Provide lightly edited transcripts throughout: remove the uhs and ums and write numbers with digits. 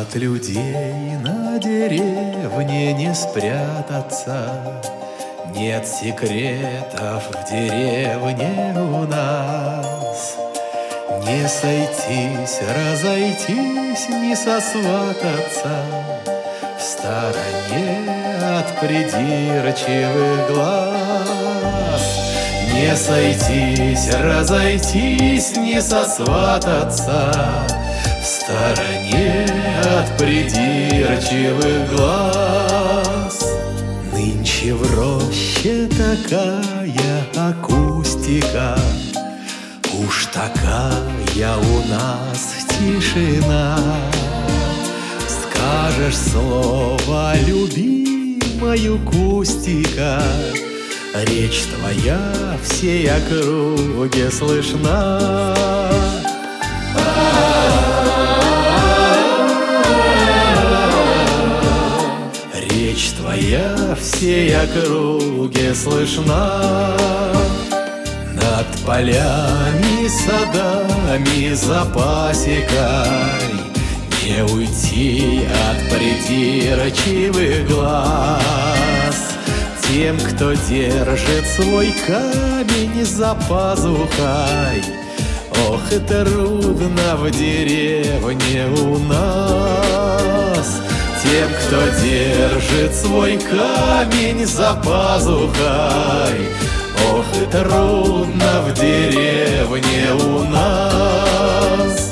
От людей на деревне не спрятаться, нет секретов в деревне у нас. Не сойтись, разойтись, не сосвататься в стороне от придирчивых глаз. Не сойтись, разойтись, не сосвататься в стороне от придирчивых глаз. Нынче в роще такая акустика, уж такая у нас тишина. Скажешь слово любимою кустика, речь твоя всей округе слышна. Речь твоя всей округе слышна. Над полями, садами, за пасекой не уйти от придирчивых глаз. Тем, кто держит свой камень за пазухой, ох, и трудно в деревне у нас. Тем, кто держит свой камень за пазухой, ох, и трудно в деревне у нас.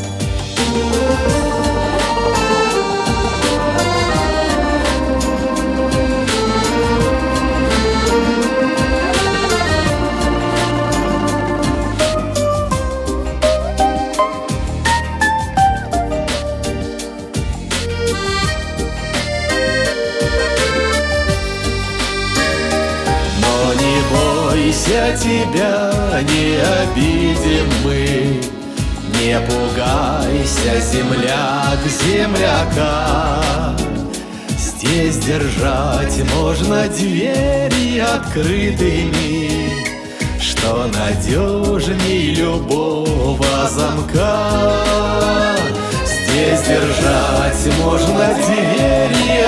Тебя не обидим мы, не пугайся, земляк, земляка. Здесь держать можно двери открытыми, что надежней любого замка. Здесь держать можно двери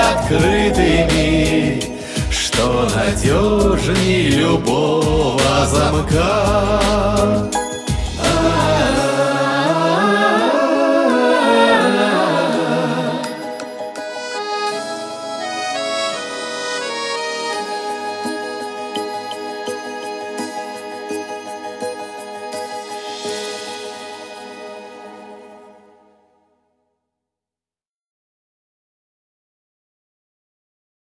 открытыми, что надежней любого замка.